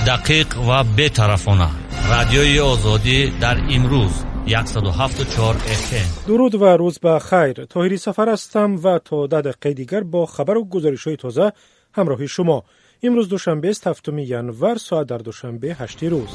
دقیق و بی‌طرفانه. رادیوی آزادی در امروز 107.4 FM. درود و روز بخیر. طاهری سفر هستم و تا 10 دقیقه دیگر با خبر و گزارش‌های تازه همراه شما. امروز دوشنبه است، 7 ینور، ساعت در دوشنبه 8 روز.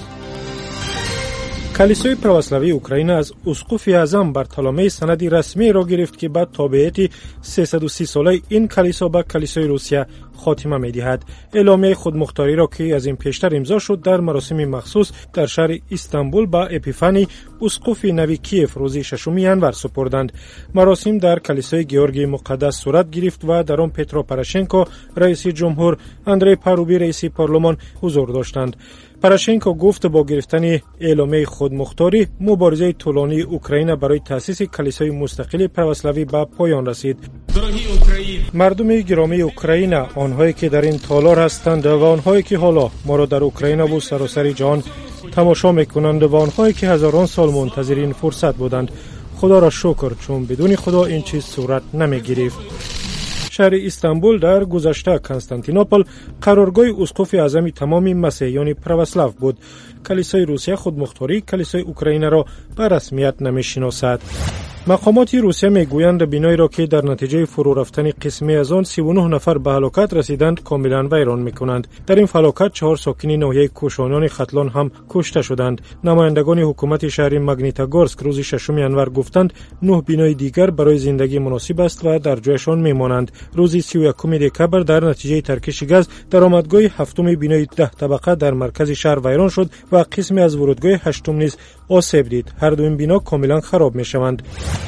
کلیسای پروسلاوی اوکراین از اسقف اعظم بارتولومئی سندی رسمی را گرفت که بعد تابعیت 330 ساله این کلیسا به کلیسای روسیه خاتمه می‌دهد. اعلامیه خودمختاری را که از این پیشتر امضا شد در مراسم مخصوص در شهر استانبول با اپیفانی اسقف نوی کیف روز 6 ینور سپردند. مراسم در کلیسای گیورگی مقدس صورت گرفت و در آن پترو پروشنکو رئیس جمهور، اندری پاروبی رئیس پارلمان حضور داشتند. پروشنکو گفت با گرفتن اعلامیه خودمختاری مبارزه طولانی اوکراین برای تأسیس کلیسای مستقل پروسلاوی به پایان رسید. مردم گرامی اوکراین، آنهایی که در این تالار هستند و آنهایی که حالا ما را در اوکراین و سراسر جهان تماشا میکنند و آنهایی که هزاران سال منتظر این فرصت بودند، خدا را شکر، چون بدون خدا این چیز صورت نمیگرفت. شهر استانبول در گذشته کنستانتینوپل قرارگاه اسقف اعظم تمام مسیحیان پروسلاو بود. کلیسای روسیه خودمختاری کلیسای اوکراین را به رسمیت نمیشناسد. مقامات روسیه میگویند بینایی را که در نتیجه فرو رفتن قسمی از آن 39 نفر به هلاکت رسیدند کاملا ویران میکنند. در این فلاکت 4 ساکن ناحیه کوشانیان ختلان هم کشته شدند. نمایندگان حکومت شهر ماگنیتوگورسک روز 6 ینور گفتند 9 بینای دیگر برای زندگی مناسب است و در جایشان میمانند. روز 31 دکبر در نتیجه ترکش گاز درآمدگاه هفتم بینای 10 طبقه در مرکز شهر ویران شد و قسمی از ورودگاه هشتم نیز آسیب دید. هر دو این بنا کاملا خراب میشوند.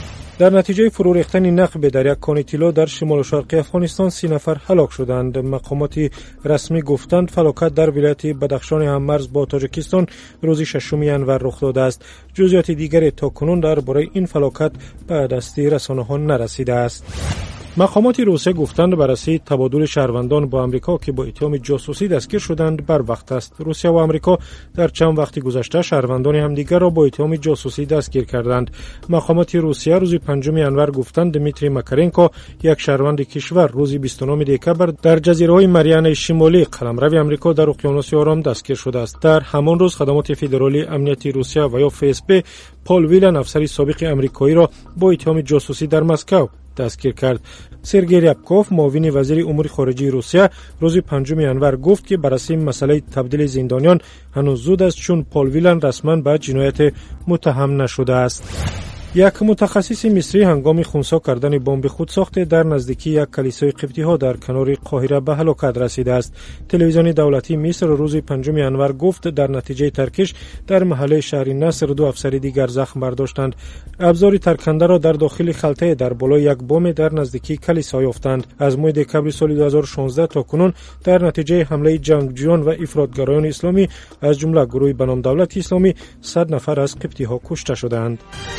در نتیجه فرو ریختن نخل به دریا کانیتیلو در شمال و شرق افغانستان 30 نفر هلاک شدند. مقامات رسمی گفتند فلاکت در ولایت بدخشان هممرز با تاجیکستان روز 6 ینور رخ داده است. جزئیات دیگری تاکنون درباره این فلاکت به دست رسانه‌ها نرسیده است. مقامات روسیه گفتند بررسی تبادل شهروندان با آمریکا که با اتهام جاسوسی دستگیر شدند بر وقت است. روسیه و آمریکا در چند وقت گذشته شهروندان همدیگر را با اتهام جاسوسی دستگیر کردند. مقامات روسیه روز 5 ینور گفتند دمیتری ماکارنکو، یک شهروند کشور، روز 29 دکبر در جزیره‌های مریانه شمالی قلمرو آمریکا در اقیانوس آرام دستگیر شده است. در همان روز خدمات فدرالی امنیتی روسیه و یا FSB پال ویلن، افسر سابق آمریکایی را با اتهام جاسوسی در مسکو دستگیر کرد. سرگئی ریابکوف، معاون وزیر امور خارجه روسیه، روز 5 ینور گفت که بررسی مسئله تبدیل زندانیان هنوز زود است چون پال ویلن رسما به جنایت متهم نشده است. یک متخصص مصری هنگام خنثی کردن بمب خودساخته در نزدیکی یک کلیسای قبطی‌ها در کنار قاهره به هلاکت رسیده است. تلویزیون دولتی مصر روز 5 ینور گفت در نتیجه ترکش در محله شهر نصر 2 افسر دیگر زخم برداشتند. ابزار ترکنده را در داخل خلطه در بالای یک بام در نزدیکی کلیسا یافتند. از ماه دکبر سال 2016 تا کنون در نتیجه حمله جنگجویان و افراطگرایان اسلامی از جمله گروه به نام دولت اسلامی 100 نفر از قبطی‌ها کشته شدند.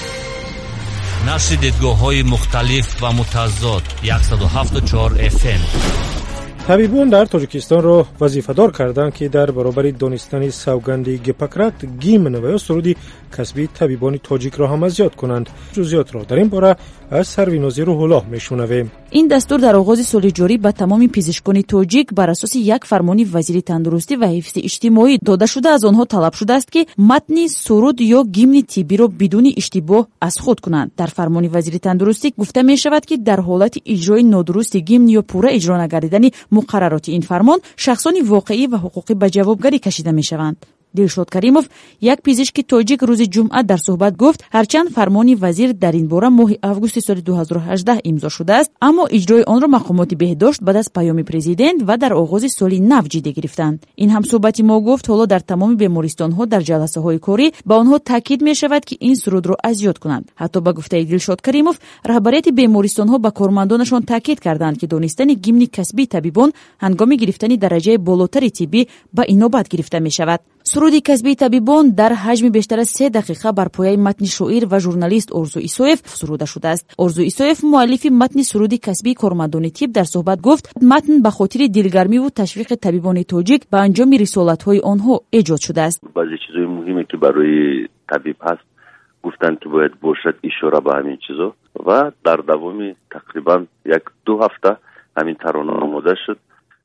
نشر دیدگاه‌های مختلف و متضاد 107.4 FM. طبیبان در تاجیکستان را وظیفه‌دار کردند که در برابر دانستن سوگند گپکرات، گیمن و یا سرود کسبی طبیبان تاجیک را هم اذیت کنند. جزئیات را در این باره از سروینازی روح الله میشنویم. این دستور در آغاز سال جاری به تمام پزشکان تاجیک بر اساس یک فرمان وزیر تندرستی و حفظ اجتماعی داده شده از آنها طلب شده است که متن سرود یا گیمن طبی را بدون اشتباه از خود کنند. در فرمان وزیر تندرستی گفته می شود که در حالت اجرای نادرست گیمن یا پوره اجرا نگردیدن مقررات این فرمان شخصان واقعی و حقوقی به جوابگری کشیده می شوند. دلشاد کریموف، یک پزشک تاجیک، روز جمعه در صحبت گفت هرچند فرمان وزیر در این باره ماه آگوست سال 2018 امضا شده است، اما اجرای آن را مقامات بهداشت بعد از پیام پرزیدنت و در آغاز سال نو جدی گرفتند. این هم صحبت ما گفت حالا در تمام بیمارستان‌ها در جلسه‌های کاری با آنها تاکید می شود که این سرود را اذیت کنند. حتی با گفته دلشاد کریموف، رهبریت بیمارستان‌ها با کارمندانشان تاکید کردند که دانستن گیمن کسبی طبیبان هنگام گرفتن درجه بالاتر طبی با اینوبت گرفته می شود. سرود کسبی طبیبان در حجم بیشتر از 3 دقیقه بر پایه متن شاعر و ژورنالیست ارزو ایسویف سروده شده است. ارزو ایسویف، مؤلف متن سرود کسبی کارمندان طب، در صحبت گفت متن به خاطر دلگرمی و تشویق طبیبان تاجیک به انجام رسالت‌های آنها ایجاد شده است. بعضی چیزای مهمی که برای طبیب هست گفتن که باید باشد اشاره به همین چیزا و در دوام تقریبا 1-2 هفته همین ترانه آماده شد.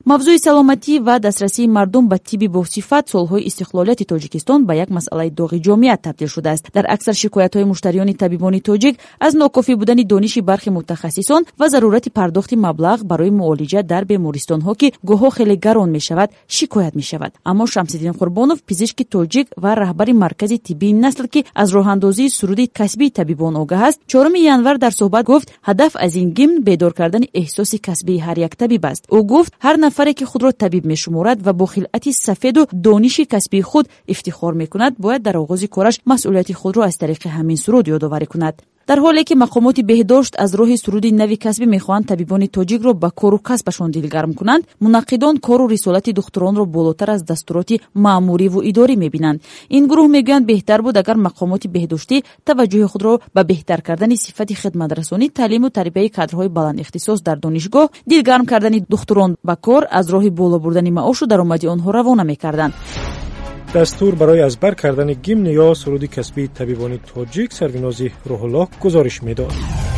мавзӯи саломатӣ ва дастрасии мардум ба тибби босифат солҳои истиқлолияти тоҷикистон ба як масъалаи доғи ҷомеа табдил шудааст. дар аксар шикоятҳои муштариёни табибони тоҷик аз нокофӣ будани дониши бархи мутахассисон ва зарурати пардохти маблағ барои муолиҷа дар бемористонҳо ки гоҳҳо хеле гарон мешавад шикоят мешавад. аммо Шамсиддин Қурбонов, пизишки тоҷик ва раҳбари маркази тиббии насл ки аз роҳандозии суруди касбии табибон огаҳ аст, 4 январ дар суҳбат гуфт, ҳадаф аз ин гимн бедор кардани эҳсоси касбии ҳар як табиб аст. ӯ гуфт, ҳар нафаре ки худро табиб мешуморад ва бо хилъати сафеду дониши касбии худ ифтихор мекунад, бояд дар оғози кораш масъулияти худро аз тариқи ҳамин суруд ёдоварӣ кунад. дар ҳоле ки мақомоти беҳдошт аз роҳи суруди нави касбӣ мехоҳанд табибони тоҷикро ба кору касбашон дилгарм кунанд, мунаққидон кору рисолати духтуронро болотар аз дастуроти маъмуриву идорӣ мебинанд. ин гурӯҳ мегӯянд беҳтар буд агар мақомоти беҳдоштӣ таваҷҷӯҳи худро ба беҳтар кардани сифати хидматрасонӣ, таълиму тарбияи кадрҳои баландихтисос дар донишгоҳ, дилгарм кардани духтурон ба кор, аз роҳи боло бурдани маошу даромади онҳо равона мекарданд. дастур барои аз бар кардани гимн ё суруди касбии табибони тоҷик Сарвинози Рӯҳуллоҳ гузориш медод.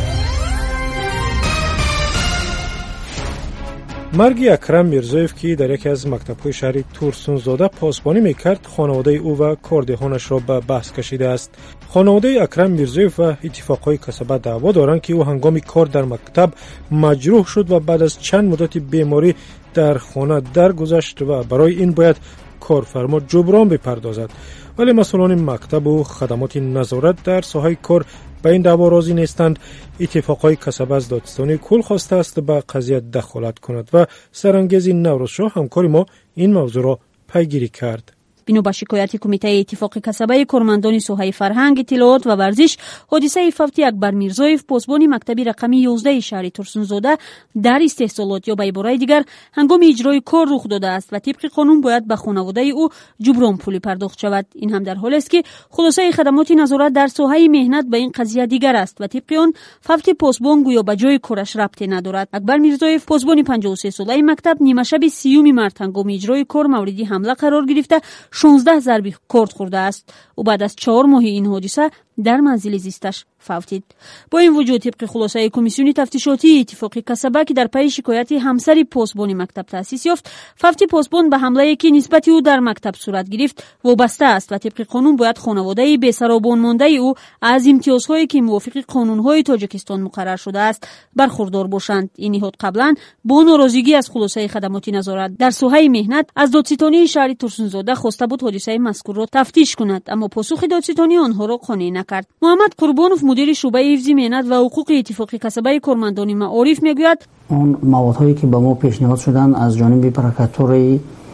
марги Акрам Мирзоев ки дар яке аз мактабҳои шаҳри Турсунзода посбонӣ мекард, хонаводаи ӯ ва кордеҳонашро ба баҳс кашидааст. хонаводаи Акрам Мирзоев ва иттифоқҳои касаба даъво доранд ки ӯ ҳангоми кор дар мактаб маҷрӯҳ шуд ва баъд аз чанд муддати беморӣ дар хона даргузашт ва барои ин бояд корфармо ҷуброн бипардозад. вале масъулони мактабу хадамоти назорат дар соҳаи кор ба ин даъво розӣ нестанд. иттифоқҳои касаба аз додистони кул хостааст ба қазия дахолат кунад ва сарангези Наврӯзшоҳ ҳамкори мо ин мавзӯъро пайгирӣ кард. бино ба шикояти кумитаи иттифоқи касабаи кормандони соҳаи фарҳанг, иттилоот ва варзиш, ҳодисаи фавти Акбар Мирзоев, посбони мактаби рақами 11 шаҳри Турсунзода дар истеҳсолот ё ба ибораи дигар ҳангоми иҷрои кор рух додааст ва тибқи қонун бояд ба хонаводаи ӯ ҷуброн пулӣ пардохт шавад. ин ҳам дар ҳоле аст ки хулосаи хадамоти назорат дар соҳаи меҳнат ба ин қазия дигар аст ва тибқи он фавти посбон гӯё ба ҷои кораш рабте надорад. Акбар Мирзоев, посбони 53 солаи мактаб, нимашаби 30 март ҳангоми иҷрои кор мавриди ҳамла қарор гирифта 16 зарби корд хӯрдааст. ӯ баъд аз 4 моҳи ин ҳодиса дар манзили зисташ фавтид. бо ин вуҷуд, тибқи хулосаи комиссиони тафтишотии иттифоқи касаба ки дар пайи шикояти ҳамсари посбони мактаб таъсис ёфт, фавти посбон ба ҳамлае ки нисбати ӯ дар мактаб сурат гирифт вобаста аст ва тибқи қонун бояд хонаводаи бесаробонмондаи ӯ аз имтиёзҳое ки мувофиқи қонунҳои Тоҷикистон муқаррар шудааст бархурдор бошанд. ин ниҳод қаблан бо норозигӣ аз хулосаи хадамоти назорат дар соҳаи меҳнат аз додситонии шаҳри Турсунзода хоста буд ҳодисаи мазкурро тафтиш кунад, аммо посухи додситонӣ онҳоро қонеъ накард. муҳаммад Қурбонов, мудири шуъбаи ҳифзи меҳнат ва ҳуқуқи иттифоқи касабаи кормандони маориф мегӯяд, он маводҳое ки ба мо пешниҳод шуданд аз ҷониби прокуратураи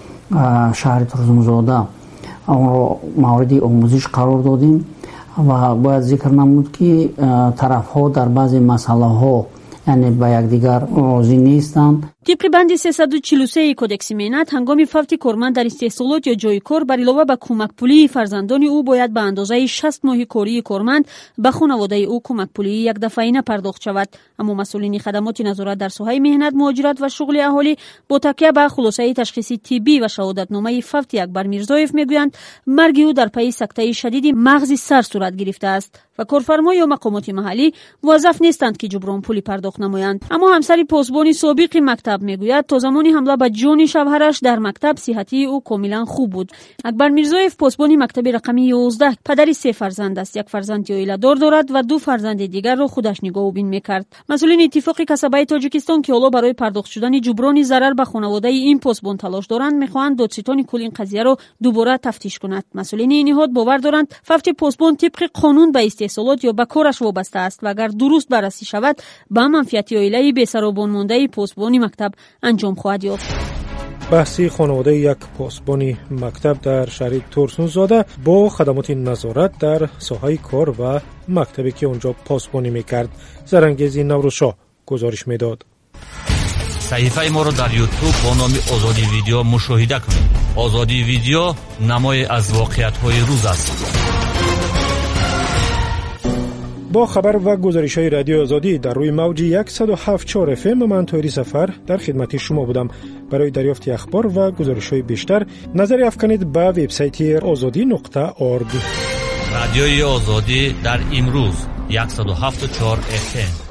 шаҳри Турсунзода, онро мавриди омӯзиш қарор додем ва бояд зикр намуд ки тарафҳо дар баъзе масъалаҳо яъне ба якдигар розӣ нестанд. тибқи банди 343 кодекси меҳнат, ҳангоми фавти корманд дар истеҳсолот ё ҷойи кор, бар илова ба кӯмакпулии фарзандони ӯ бояд ба андозаи 60 моҳи кории корманд ба хонаводаи ӯ кӯмакпулии якдафаина пардохт шавад. аммо масъулини хадамоти назорат дар соҳаи меҳнат, муҳоҷират ва шуғли аҳолӣ бо такя ба хулосаи ташхиси тиббӣ ва шаҳодатномаи фавти Акбар Мирзоев мегӯянд, марги ӯ дар пайи сактаи шадиди мағзи сар сурат гирифтааст ва корфармо ё мақомоти маҳаллӣ муваззаф нестанд ки ҷуброн пулӣ пардохт намоянд. аммо ҳамсари посбони собиқи мактаб мегӯяд, то замони ҳамла ба ҷони шавҳараш дар мактаб сиҳатии ӯ комилан хуб буд. Акбар Мирзоев, посбони мактаби рақами 11, падари 3 фарзанд аст. як фарзанди оиладор дорад ва 2 фарзанди дигарро худаш нигоҳубин мекард. масъулини иттифоқи касабаи Тоҷикистон ки ҳоло барои пардохт шудани ҷуброни зарар ба хонаводаи ин посбон талош доранд, мехоҳанд додситони кул ин қазияро дубора тафтиш кунад. масъулини ин ниҳод бовар доранд, фавти посбон тибқи қонун ба истеҳсолот ё ба кораш вобаста аст ва агар дуруст баррасӣ шавад, ба манфиати оилаи бесаробонмондаи посбони мактаб анҷом хоҳад ёфт. баҳси хонаводаи як посбони мактаб дар шаҳри Турсунзода бо хадамоти назорат дар соҳаи кор ва мактабе ки онҷо посбонӣ мекард. Зарангези Наврӯзшоҳ гузориш медод. саҳифаи моро дар YouTube бо номи Озоди видео мушоҳида кунед. Озоди видео намое аз воқеиятҳои рӯз аст. бо хабар ва гузаришҳои радиои Озодӣ дар рӯи мавҷи 107.4 FM ман Тоҳири Сафар дар хидмати шумо будам. барои дарёфти ахбор ва гузаришҳои бештар назари афканед ба вебсайти ozodi.org. радиои Озодӣ дар имрӯз 107.4 FM.